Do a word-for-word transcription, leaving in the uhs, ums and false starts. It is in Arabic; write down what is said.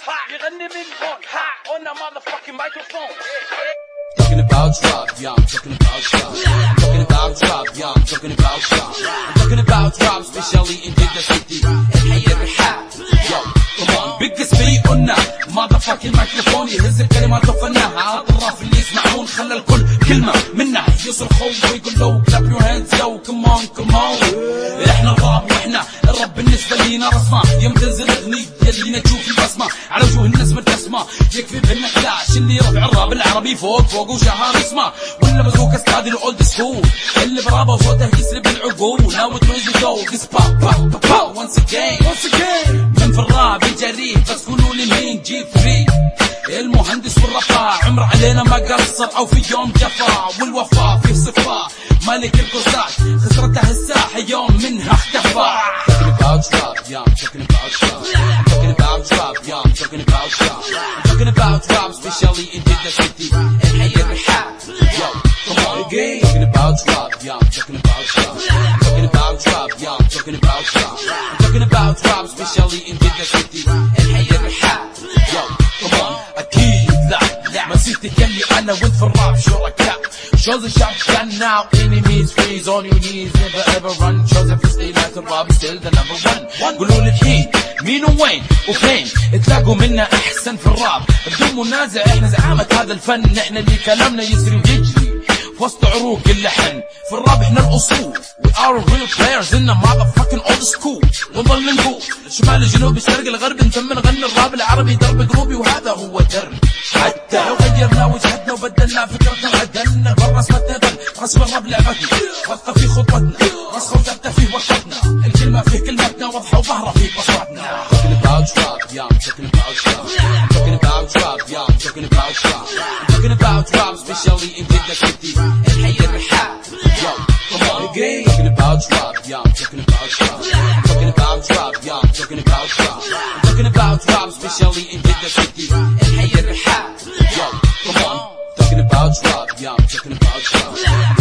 يغني من هون on a motherfucking microphone. Talking about rap, yeah, I'm talking about rap. I'm talking about rap, yeah, I'm talking about rap. I'm talking about rap, especially in Jeddah city. الحي الرحاب, yo, come on, biggest beat قلنا motherfucking microphone يهز الكلمات وفناها على الطراف اللي يسمعون خلى الكل كلمة منها يصرخوا ويقول له clap your hands yo come on come on. احنا الراب واحنا الرب بالنسبة لينا رسمة يوم تنزل اغنية اللي نشوف البسمة على وجوه الناس مبتسمة يكفي بهن خلاش اللي رفع الراب العربي فوق فوق وشهر اسمه ولا بزوك استاذ الاولد سكول اللي برابه وصوته يسلب العقول now it really go this pop pop pop once again once again من في الراب يجريه بس قولوا لي مين جي فري المهندس والرفاع عمر علينا ما قصر او في يوم جفا والوفاء فيه صفاء مالك القصات خسرته الساحة يوم منها اختفى. Talking about rap, yeah, I'm talking about rap. I'm talking about rap, yeah, I'm talking about rap. I'm talking about rap, especially in Jeddah city. الحي الرحاب, yo, come on again. Talking about rap, yeah, I'm talking about rap. I'm talking about rap, yeah, I'm talking about rap. I'm talking about rap, especially in Jeddah city. الحي الرحاب, yo, come on. أكيد لا لا ما سيتك اللي أنا وأنت في الراب شركاء. Shows the shop can now enemies freeze on your knees never ever run. Shows if you stay like the Rob still the number one. قولوا لي الحين مين وين وفين تلاقوا منا احسن في الراب بدون منازع احنا زعامة هذا الفن احنا اللي كلامنا يسري ويجري في وسط عروق اللحن في الراب احنا الاصول we are real players in the motherfucking old school ونظل نقول شمال الجنوب الشرق الغرب نتم نغني الراب العربي درب قلوبي وهذا هو درب حتى لو غيرنا وجهتنا وبدلنا فكرتنا وعدلنا برا اسمتنا بل رسم الراب لعبتنا وثق في خطوتنا رسخ وثبت فيه وقتنا الكلمة فيه كلمتنا واضحة وظهرة في بصرتنا. Talking about rap, yeah, I'm talking about rap. I'm talking about rap, yeah, I'm talking about rap. I'm talking about rap, especially in Jeddah city. الحي الرحاب, yo, come on again. Talking about rap, yeah, I'm talking about rap. I'm talking about rap, yeah, I'm talking about rap. I'm talking about rap, especially in Jeddah city. الحي الرحاب, yo, come on. Talking about rap, yeah, I'm talking about rap.